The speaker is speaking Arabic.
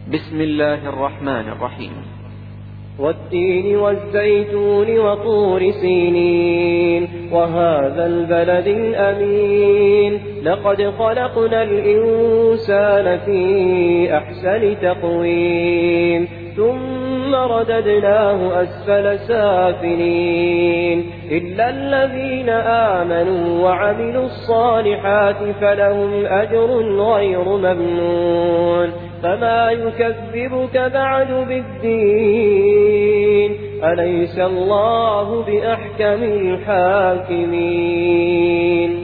بسم الله الرحمن الرحيم. والتين والزيتون وطور سينين وهذا البلد الأمين لقد خلقنا الإنسان في أحسن تقويم ثم رددناه أسفل سافلين إلا الذين آمنوا وعملوا الصالحات فلهم أجر غير ممنون فما يكذبك بعد بالدين أليس الله بأحكم الحاكمين.